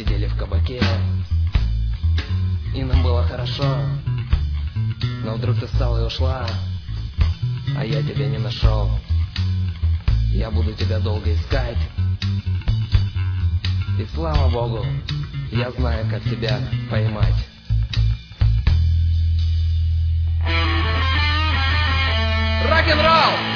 сидели в кабаке, и нам было хорошо. Но вдруг ты встала и ушла, а я тебя не нашел. Я буду тебя долго искать, и слава Богу, я знаю, как тебя поймать. Рок-н-ролл!